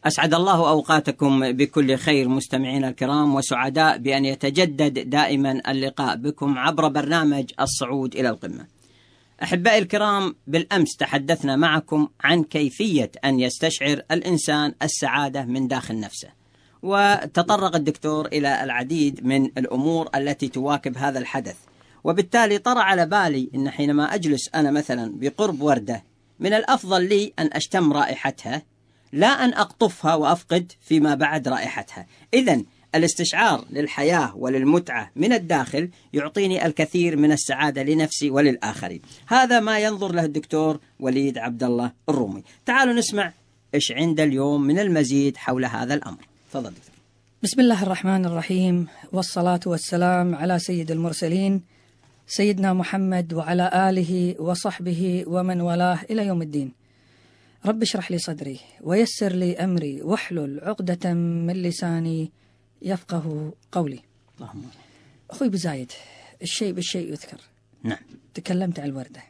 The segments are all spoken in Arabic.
أسعد الله أوقاتكم بكل خير مستمعينا الكرام، وسعداء بأن يتجدد دائما اللقاء بكم عبر برنامج الصعود إلى القمة. أحبائي الكرام، بالأمس تحدثنا معكم عن كيفية أن يستشعر الإنسان السعادة من داخل نفسه، وتطرق الدكتور إلى العديد من الأمور التي تواكب هذا الحدث. وبالتالي طرأ على بالي أن حينما أجلس أنا مثلا بقرب وردة، من الأفضل لي أن أشتم رائحتها، لا أن أقطفها وأفقد فيما بعد رائحتها. إذن الاستشعار للحياة وللمتعة من الداخل يعطيني الكثير من السعادة لنفسي وللآخرين. هذا ما ينظر له الدكتور وليد عبد الله الرومي. تعالوا نسمع إيش عند اليوم من المزيد حول هذا الأمر. تفضل دكتور. بسم الله الرحمن الرحيم، والصلاة والسلام على سيد المرسلين سيدنا محمد وعلى آله وصحبه ومن والاه إلى يوم الدين. رب اشرح لي صدري ويسر لي أمري واحلل عقدة من لساني يفقه قولي. اللهم. أخوي بزايد، الشيء بالشيء يذكر. نعم. تكلمت عن الوردة.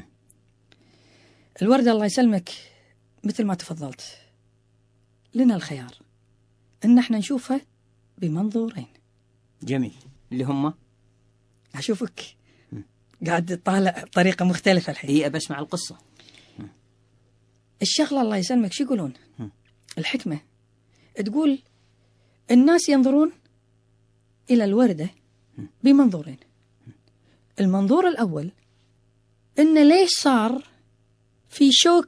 الوردة الله يسلمك مثل ما تفضلت، لنا الخيار إن احنا نشوفها بمنظورين. جميل. اللي هم أشوفك قاعد تطالع بطريقة مختلفة الحين. هي بسمع القصة. الشغلة الله يسلمك شو يقولون؟ الحكمة تقول الناس ينظرون إلى الوردة بمنظورين. المنظور الأول إن ليش صار في شوك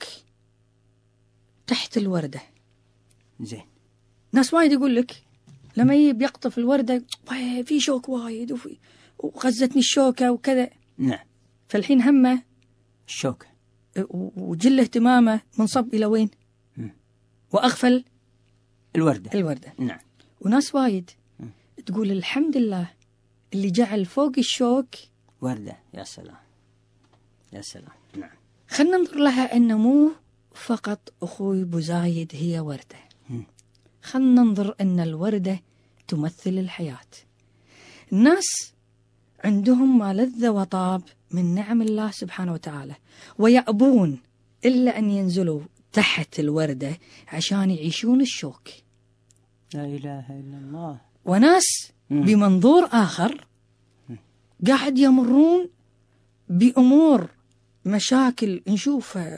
تحت الوردة. زين. ناس وايد يقول لك لما بيقطف الوردة في شوك وايد وغزتني الشوكة وكذا. نعم. فالحين همه الشوكة وجل اهتمامه منصب إلى وين؟ وأغفل الوردة. نعم. وناس وايد تقول الحمد لله اللي جعل فوق الشوك وردة. يا سلام يا سلام. نعم. خلنا ننظر لها أنه مو فقط أخوي بزايد هي وردة. خلنا ننظر أن الوردة تمثل الحياة. الناس عندهم ما لذ وطاب من نعم الله سبحانه وتعالى، ويأبون إلا أن ينزلوا تحت الوردة عشان يعيشون الشوك. لا إله إلا الله. وناس بمنظور آخر قاعد يمرون بأمور مشاكل نشوفها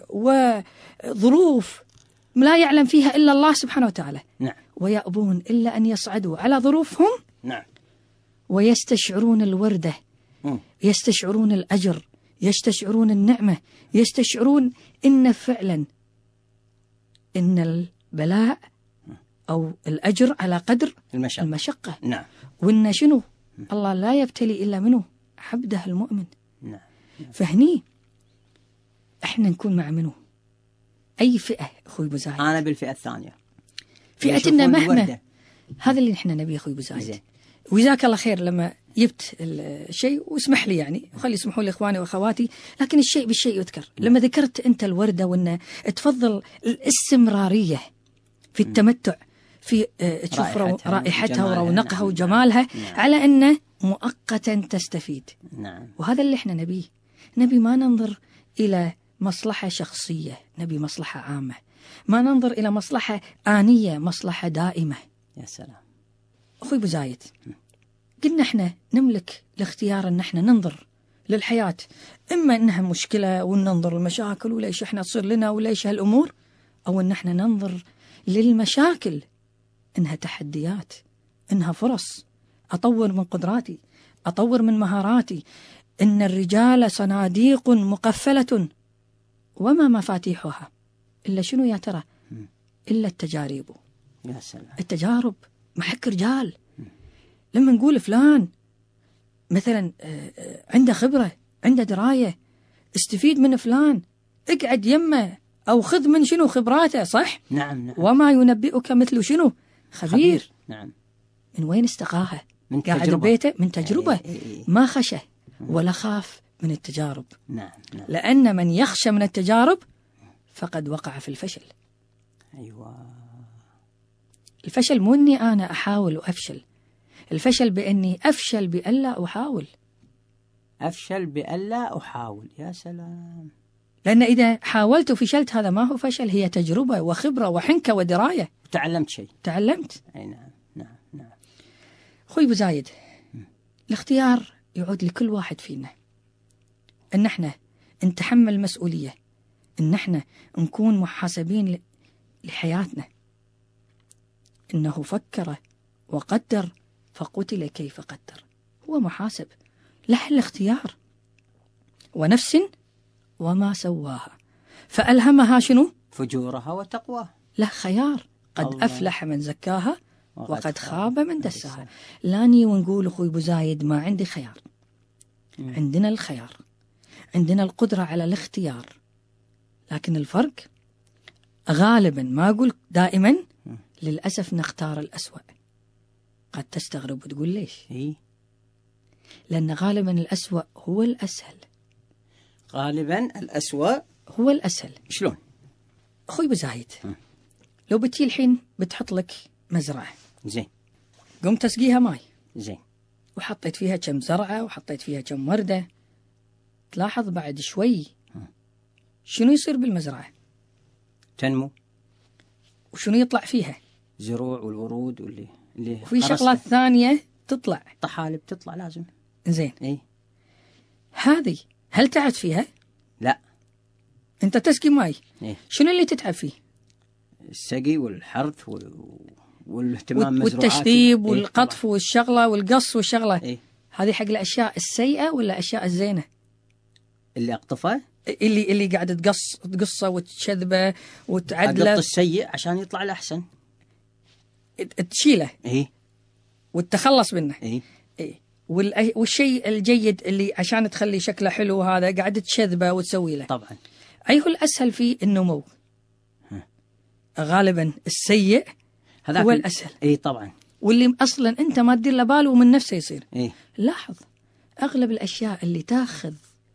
وظروف لا يعلم فيها إلا الله سبحانه وتعالى. نعم. ويأبون إلا أن يصعدوا على ظروفهم. نعم. ويستشعرون الوردة، يستشعرون الأجر، يستشعرون النعمة، يستشعرون إن فعلا إن البلاء أو الأجر على قدر المشقة. نعم. وإن شنو الله لا يبتلي إلا منه عبده المؤمن. نعم. فهني إحنا نكون مع منه أي فئة. أخوي بزايد أنا بالفئة الثانية، فئتنا مهما. هذا اللي نحن نبيه أخوي بزايد. وجزاك الله خير لما جبت الشيء، واسمح لي يعني وخلي يسمحوا لي إخواني وأخواتي، لكن الشيء بالشيء يذكر. لما ذكرت أنت الوردة وأن تفضل الاستمرارية في التمتع في تشوف رائحتها ورونقها وجمالها على أنه مؤقتا تستفيد. نعم. وهذا اللي احنا نبيه. نبي ما ننظر إلى مصلحة شخصية، نبي مصلحة عامة. ما ننظر إلى مصلحة آنية، مصلحة دائمة. يا سلام. أخوي بزايد، قلنا احنا نملك الاختيار ان احنا ننظر للحياة اما انها مشكلة وننظر المشاكل وليش احنا تصير لنا وليش هالامور، او ان احنا ننظر للمشاكل انها تحديات، انها فرص، اطور من قدراتي، اطور من مهاراتي. ان الرجال صناديق مقفلة وما مفاتيحها الا شنو يا ترى؟ الا التجارب. يا سلام. التجارب محك رجال. لما نقول فلان مثلا عنده خبرة، عنده دراية، استفيد من فلان، اقعد يمه أو خذ من شنو خبراته. صح؟ نعم. وما ينبئك مثل شنو خبير. نعم. من وين استقاها؟ من قاعد تجربة. ببيته من تجربة. ما خشه ولا خاف من التجارب. نعم. لأن من يخشى من التجارب فقد وقع في الفشل. أيوة. الفشل مو أني أنا أحاول وأفشل، الفشل بأني أفشل بألا أحاول. أفشل بألا أحاول. يا سلام. لأن إذا حاولت وفشلت هذا ما هو فشل، هي تجربة وخبرة وحنكة ودراية. تعلمت شيء. تعلمت. أي نعم نعم نعم. أخوي أبو زايد، الاختيار يعود لكل واحد فينا، أن احنا نتحمل مسؤولية، أن احنا نكون محاسبين لحياتنا. إنه فكر وقدر فقتل كيف قدر، هو محاسب، له الاختيار. ونفس وما سواها فألهمها شنو؟ فجورها وتقواها. له خيار، قد الله. أفلح من زكاها وقد خاب من دساها. لاني ونقول أخوي أبو زايد ما عندي خيار، عندنا الخيار، عندنا القدرة على الاختيار، لكن الفرق غالبا، ما أقول دائما، للأسف نختار الأسوأ. قد تستغرب وتقول ليش؟ لأن غالبا الأسوأ هو الأسهل. غالبا الأسوأ هو الأسهل. شلون؟ أخوي أبو زايد، لو بتي الحين بتحط لك مزرعة، زين، قمت تسقيها ماي، زين، وحطيت فيها كم زرعة وحطيت فيها كم وردة، تلاحظ بعد شوي شنو يصير بالمزرعة؟ تنمو. وشنو يطلع فيها؟ زروع والورود واللي وفي شغلات ثانية تطلع، طحالب تطلع لازم. زين، اي هذه هل تعبت فيها؟ لا. انت تسقي ماي، شنو اللي تتعب فيه؟ السقي والحرث والاهتمام مزروعات والتشذيب والقطف والشغلة والقص والشغلة. هذه حق الأشياء السيئة ولا أشياء الزينة؟ اللي أقطفه، اللي قاعد تقصه وتشذبه وتعدله. أقط السيء عشان يطلع الأحسن، تشيله إيه وتتخلص منه. إيه. والشيء الجيد اللي عشان تخلي شكله حلو هذا قاعد تشذبه وتسوي له. طبعا. أي هو الأسهل في النمو؟ غالبا السيء هو الأسهل. إيه طبعا. واللي أصلا أنت ما تدير له بال ومن نفسه يصير. إيه. لاحظ أغلب الأشياء اللي تاخذ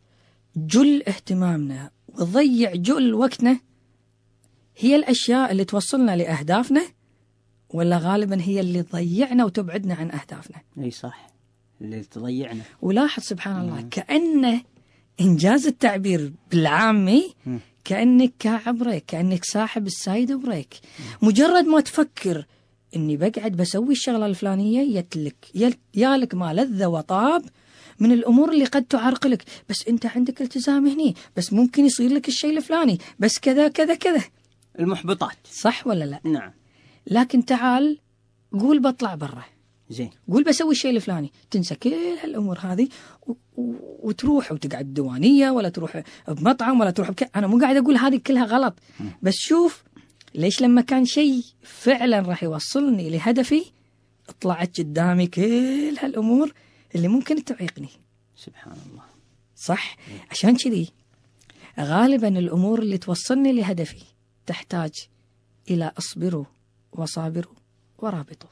جل اهتمامنا وتضيع جل وقتنا هي الأشياء اللي توصلنا لأهدافنا، ولا غالبا هي اللي تضيعنا وتبعدنا عن أهدافنا؟ أي صح، اللي تضيعنا. ولاحظ سبحان الله، كأنه إنجاز التعبير بالعامي، كأنك كعبريك، كأنك صاحب السايد بريك. مجرد ما تفكر إني بقعد بسوي الشغلة الفلانية، يالك ما لذة وطاب من الأمور اللي قد تعرقلك. بس أنت عندك التزام هني، بس ممكن يصير لك الشيء الفلاني، بس كذا كذا كذا. المحبطات. صح ولا لا؟ نعم. لكن تعال قول بطلع برا، زين، قول بسوي الشيء الفلاني، تنسى كل هالأمور هذه وتروح وتقعد بديوانية، ولا تروح بمطعم، ولا تروح أنا مو قاعد أقول هذه كلها غلط، بس شوف ليش لما كان شيء فعلا راح يوصلني لهدفي طلعت قدامي كل هالأمور اللي ممكن تعيقني. سبحان الله. صح. عشان كذي غالبا الأمور اللي توصلني لهدفي تحتاج إلى أصبروا وصابروا ورابطوا.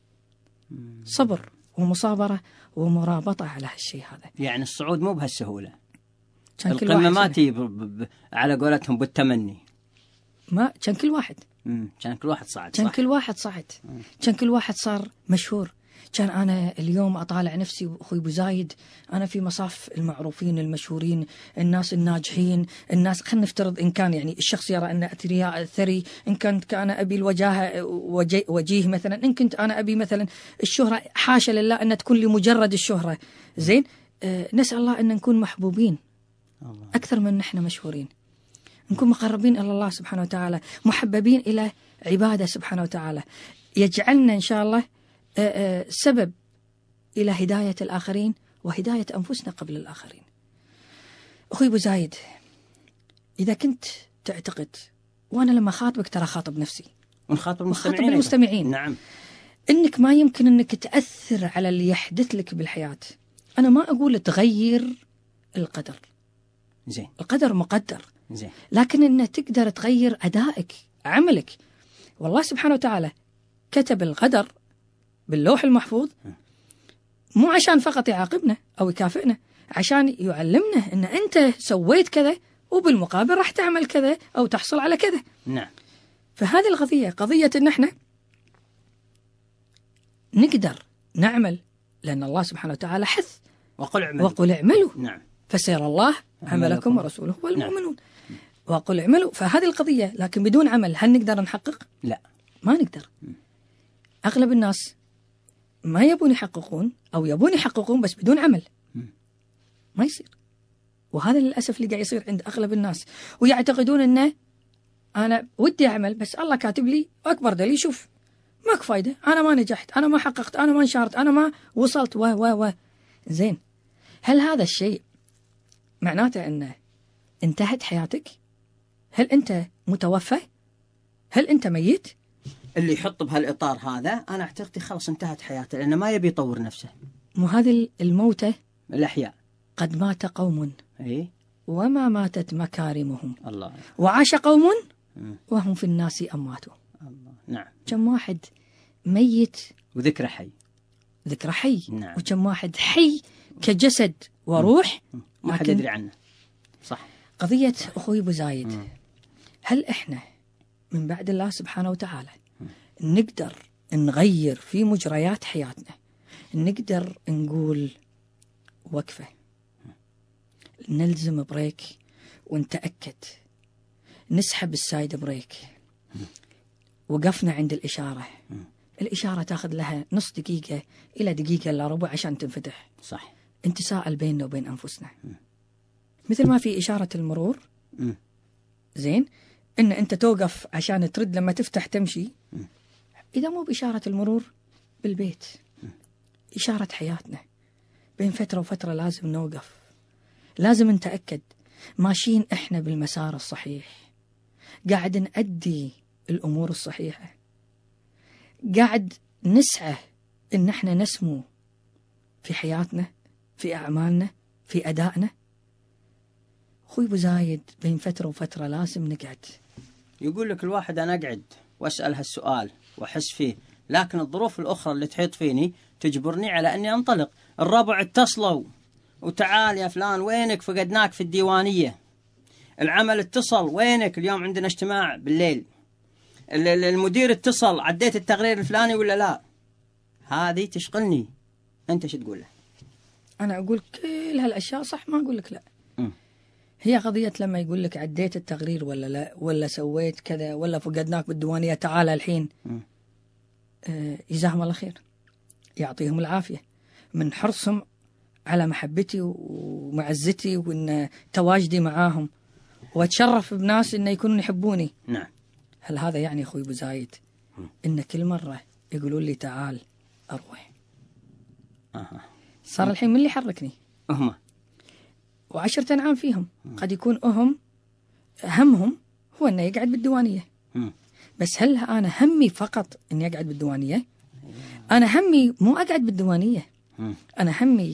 صبر ومصابرة ومرابطة على هالشيء هذا. يعني الصعود مو بهالسهولة، القمة ما تي على قولتهم بالتمني. ما كان كل واحد كان كل واحد صعد، كان كل واحد صعد، كان كل واحد صار مشهور. كان أنا اليوم أطالع نفسي أخوي أبو زايد، أنا في مصاف المعروفين المشهورين، الناس الناجحين، الناس خلينا نفترض إن كان يعني الشخص يرى أن أثرياء ثري، إن كنت أنا أبي الوجاهة وجيه مثلا، إن كنت أنا أبي مثلا الشهرة، حاشا لله أن تكون لمجرد الشهرة. زين، نسأل الله أن نكون محبوبين أكثر من نحن مشهورين، نكون مقربين إلى الله سبحانه وتعالى، محببين إلى عبادة سبحانه وتعالى، يجعلنا إن شاء الله سبب إلى هداية الآخرين وهداية أنفسنا قبل الآخرين. أخوي أبو زايد، إذا كنت تعتقد، وأنا لما خاطبك ترى خاطب نفسي ونخاطب المستمعين، نعم، إنك ما يمكن إنك تأثر على اللي يحدث لك بالحياة. أنا ما أقول تغير القدر، زين، القدر مقدر، زين، لكن إن تقدر تغير أدائك، عملك. والله سبحانه وتعالى كتب القدر باللوح المحفوظ مو عشان فقط يعاقبنا أو يكافئنا، عشان يعلمنا إن أنت سويت كذا وبالمقابل راح تعمل كذا أو تحصل على كذا. نعم. فهذه القضية قضية إن إحنا نقدر نعمل، لأن الله سبحانه وتعالى حث وقل اعملوا. وقل اعملوا. نعم. فسيرى الله عملكم ورسوله والمؤمنون. وقل اعملوا. فهذه القضية. لكن بدون عمل هل نقدر نحقق؟ لا، ما نقدر. أغلب الناس ما يبون يحققون، أو يبون يحققون بس بدون عمل. ما يصير. وهذا للأسف اللي قاعد يصير عند أغلب الناس، ويعتقدون أنه أنا ودي أعمل بس الله كاتب لي أكبر دليل، شوف ماك فايدة، أنا ما نجحت، أنا ما حققت، أنا ما انشارت، أنا ما وصلت زين. هل هذا الشيء معناته أنه انتهت حياتك؟ هل أنت متوفى؟ هل أنت ميت؟ اللي يحط بهالإطار هذا أنا أعتقد خلاص انتهت حياته، لأنه ما يبي يطور نفسه. مو هذه الموتة؟ الأحياء. قد مات قوم إيه؟ وما ماتت مكارمهم، الله. وعاش قوم وهم في الناس أموات. الله. نعم. كم واحد ميت وذكره حي. ذكره حي. نعم. وكم واحد حي كجسد وروح ما حد يدري عنه. صح. قضية أخوي أبو زايد، هل إحنا من بعد الله سبحانه وتعالى نقدر نغير في مجريات حياتنا؟ نقدر نقول وقفة، نلزم بريك ونتأكد، نسحب السايد بريك، وقفنا عند الإشارة. الإشارة تاخذ لها نص دقيقة إلى دقيقة إلا ربع عشان تنفتح. صح. نتساءل بيننا وبين أنفسنا، مثل ما في إشارة المرور زين إن أنت توقف عشان ترد لما تفتح تمشي. إذا مو بإشارة المرور بالبيت، إشارة حياتنا، بين فترة وفترة لازم نوقف، لازم نتأكد ماشيين إحنا بالمسار الصحيح، قاعد نأدي الأمور الصحيحة، قاعد نسعى إن إحنا نسمو في حياتنا، في أعمالنا، في أدائنا. أخوي أبو زايد بين فترة وفترة لازم نقعد. يقول لك الواحد أنا أقعد وأسأل هالسؤال وأحس فيه، لكن الظروف الأخرى اللي تحيط فيني تجبرني على أني أنطلق. الربع اتصلوا وتعال يا فلان، وينك؟ فقدناك في الديوانية. العمل اتصل، وينك؟ اليوم عندنا اجتماع بالليل. المدير اتصل، عديت التقرير الفلاني ولا لا؟ هذه تشغلني. أنت شو تقول له؟ أنا أقول كل هالأشياء صح، ما أقول لك لا. هي قضية لما يقول لك عديت التقرير ولا لا، ولا سويت كذا، ولا فقدناك بالديوانية تعال الحين. جزاهم الله خير، يعطيهم العافية من حرصهم على محبتي ومعزتي وإن تواجدي معاهم، واتشرف بناس إنه يكونون يحبوني. نعم. هل هذا يعني أخوي أبو زايد إن كل مرة يقولون لي تعال أروح؟ صار الحين من اللي يحركني؟ هم. و10 أنعام فيهم. قد يكون همهم هو أنه يقعد بالديوانية. بس هل أنا همي فقط أني أقعد بالديوانية؟ أنا همي مو أقعد بالديوانية. أنا همي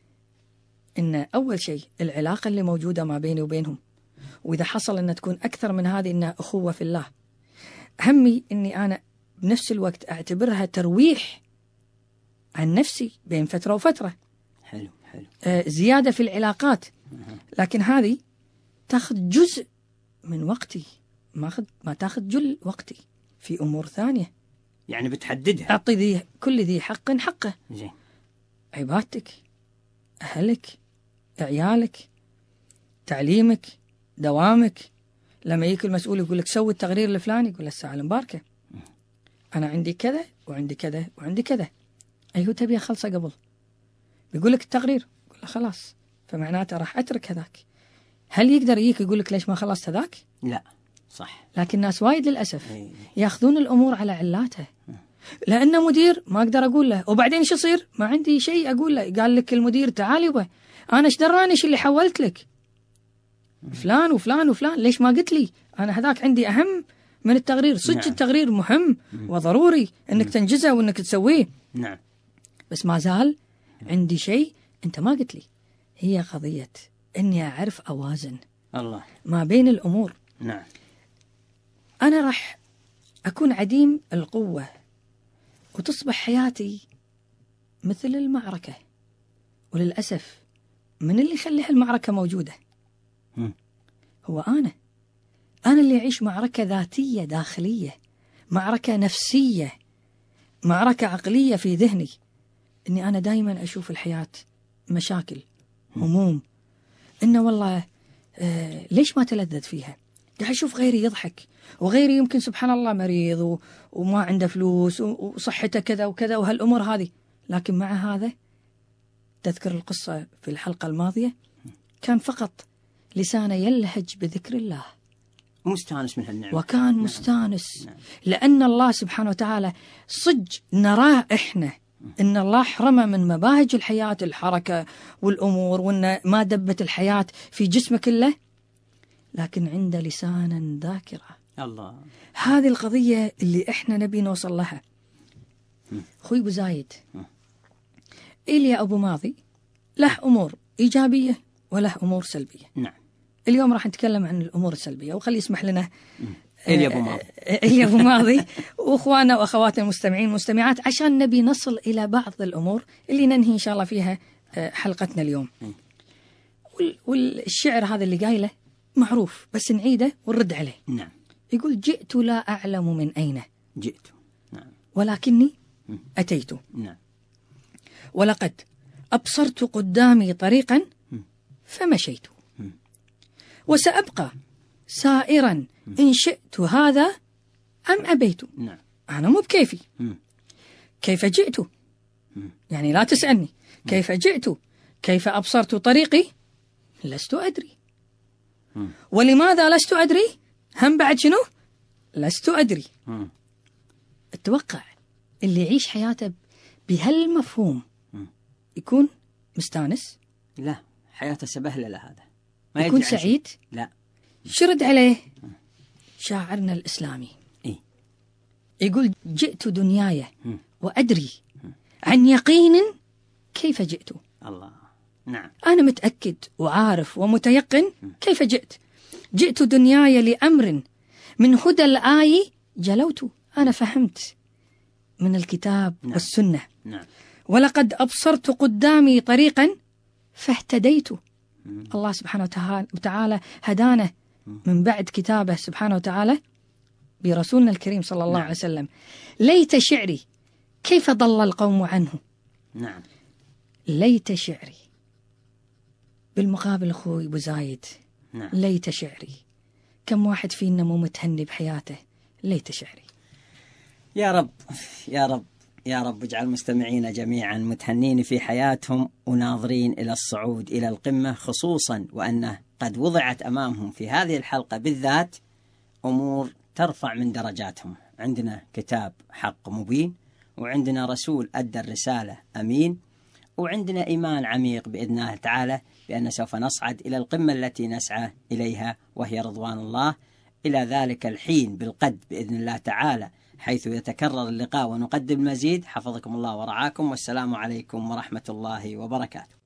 إن أول شيء العلاقة اللي موجودة ما بيني وبينهم، وإذا حصل أن تكون أكثر من هذه إنها أخوة في الله. همي إني أنا بنفس الوقت أعتبرها ترويح عن نفسي بين فترة وفترة. حلو. زيادة في العلاقات. لكن هذه تاخذ جزء من وقتي، ما تاخذ جل وقتي في أمور ثانية. يعني بتحددها. أعطي كل ذي حق حقه. زين. عبادتك، أهلك، عيالك، تعليمك، دوامك. لما يجيك المسؤول يقول لك سوي التقرير الفلاني، يقول الساعة المباركة أنا عندي كذا وعندي كذا وعندي كذا. أيوه تبي أخلصه قبل. بيقول لك التقرير، يقول له خلاص، فمعناته راح أترك هذاك. هل يقدر يجيك يقول لك ليش ما خلصت هذاك؟ لا. صح. لكن الناس وايد للأسف ياخذون الأمور على علاتها. لأنه مدير ما أقدر أقول له، وبعدين شو يصير؟ ما عندي شيء أقول له. قال لك المدير تعال يبا، أنا إيش دراني إيش اللي حولت لك فلان وفلان وفلان، ليش ما قلت لي؟ أنا هذاك عندي أهم من التقرير. صدق. نعم. التقرير مهم وضروري إنك تنجزه وإنك تسويه. نعم. بس ما زال عندي شيء أنت ما قلت لي. هي قضية إني أعرف أوازن الله ما بين الأمور. نعم. أنا راح أكون عديم القوة وتصبح حياتي مثل المعركة، وللأسف من اللي يخلي هالمعركة موجودة هو أنا اللي أعيش معركة ذاتية داخلية، معركة نفسية، معركة عقلية في ذهني، إني أنا دائما أشوف الحياة مشاكل، هموم، إنه والله ليش ما تلذذ فيها؟ قاعد أشوف غيري يضحك، وغيري يمكن سبحان الله مريض وما عنده فلوس وصحته كذا وكذا وهالأمور هذه، لكن مع هذا تذكر القصة في الحلقة الماضية كان فقط لسانه يلهج بذكر الله، مستانس من هالنعمة، وكان مستانس. لأن الله سبحانه وتعالى صج نراه إحنا إن الله حرمه من مباهج الحياة، الحركة والأمور، وإن ما دبت الحياة في جسمه كله، لكن عنده لسانا ذاكرة. الله، هذه القضية اللي إحنا نبي نوصل لها. أخوي أبو زايد، إيليا أبو ماضي له أمور إيجابية وله أمور سلبية. نعم. اليوم راح نتكلم عن الأمور السلبية، وخلي يسمح لنا إيليا أبو ماضي إيليا أبو ماضي وأخواننا وأخواتنا المستمعين والمستمعات، عشان نبي نصل إلى بعض الأمور اللي ننهي إن شاء الله فيها حلقتنا اليوم. والشعر هذا اللي قايله معروف، بس نعيده ونرد عليه. نعم. يقول: جئت لا أعلم من أين جئت، نعم، ولكني أتيت. نعم. ولقد أبصرت قدامي طريقا فمشيت، وسأبقى سائرا إن شئت هذا أم أبيت. نعم. أنا مو بكيفي. كيف جئت؟ يعني لا تسألني كيف جئت، كيف أبصرت طريقي، لست أدري. ولماذا لست أدري؟ هم بعد شنو؟ لست أدري. أتوقع اللي يعيش حياته بهالمفهوم يكون مستانس؟ لا، حياته سبهلة لهذا، ما يكون سعيد؟ لا. شرد عليه شاعرنا الإسلامي. إيه؟ يقول: جئت دنياي وأدري عن يقين كيف جئت. الله، نعم. أنا متأكد وعارف ومتيقن كيف جئت. جئت دنياي لأمر من هدى الآي جلوت. أنا فهمت من الكتاب والسنة. نعم. ولقد أبصرت قدامي طريقا فاهتديت. الله سبحانه وتعالى هدانا من بعد كتابه سبحانه وتعالى برسولنا الكريم صلى الله عليه وسلم. ليت شعري كيف ضل القوم عنه. نعم. ليت شعري. بالمقابل أخوي أبو زايد، نعم، ليت شعري. كم واحد فينا مو متهني بحياته؟ ليت شعري. يا رب يا رب يا رب اجعل مستمعينا جميعا متهنين في حياتهم وناظرين إلى الصعود إلى القمة، خصوصا وأنه قد وضعت أمامهم في هذه الحلقة بالذات أمور ترفع من درجاتهم. عندنا كتاب حق مبين، وعندنا رسول أدى الرسالة أمين، وعندنا إيمان عميق بإذن الله تعالى بأن سوف نصعد إلى القمة التي نسعى إليها، وهي رضوان الله، إلى ذلك الحين بالقد بإذن الله تعالى، حيث يتكرر اللقاء ونقدم المزيد. حفظكم الله ورعاكم، والسلام عليكم ورحمة الله وبركاته.